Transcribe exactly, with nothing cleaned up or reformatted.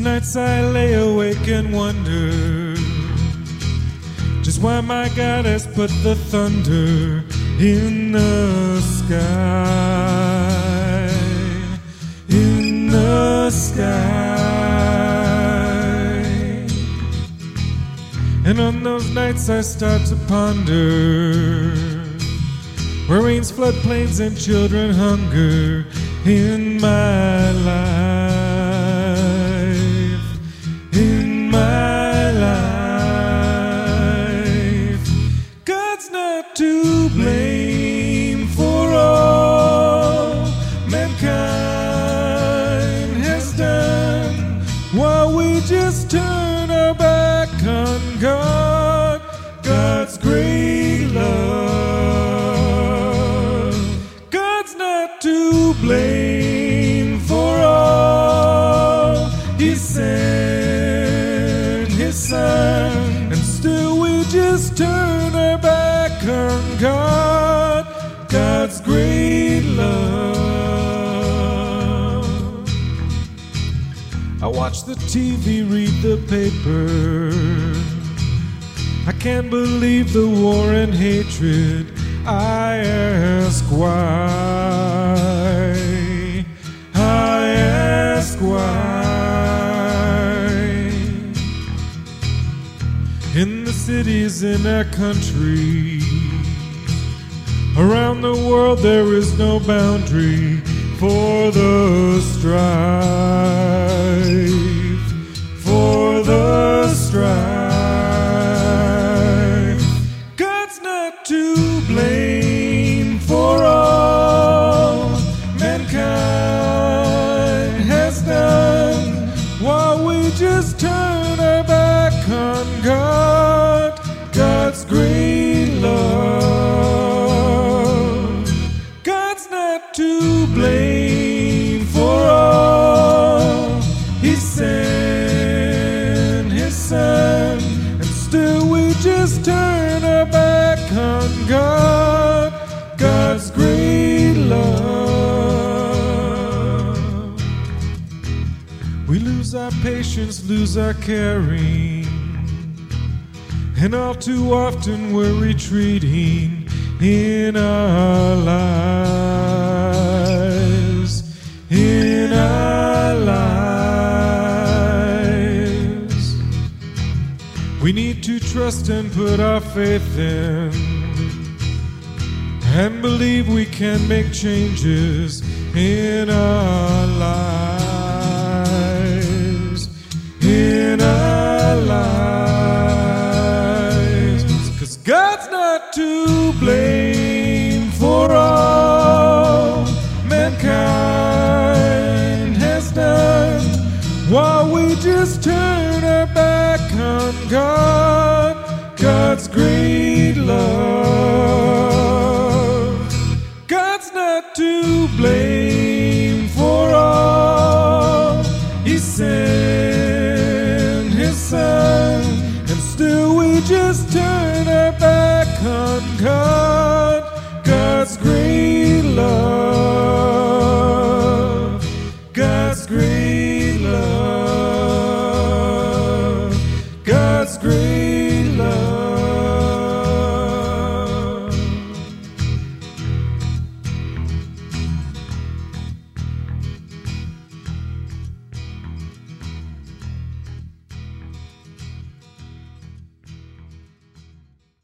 Some nights I lay awake and wonder just why my God has put the thunder in the sky, in the sky. And on those nights I start to ponder where rains, floodplains, and children hunger in my life, in my life. God's not to blame for all mankind has done, while we just turn our back on God, God's great love. God's not to blame for all He sent His Son, and still we just turn our back on God, God's great love. I watch the T V, read the paper. I can't believe the war and hatred. I ask why. I ask why. In the cities in our country, around the world there is no boundary for the strife, for the strife. God's not to blame for all mankind has done, while we just turn our back on God, God's great love. God's not to blame for all He sent His Son, and still we just turn our back on God, God's great love. We lose our patience, lose our caring, and all too often we're retreating in our lives, in our lives. We need to trust and put our faith in, and believe we can make changes in our lives, in our lives. 'Cause God's not to blame for all mankind has done, while we just turn our back on God, God's great love. God's not to blame for all He sent His Son, and still we just turn our back on God.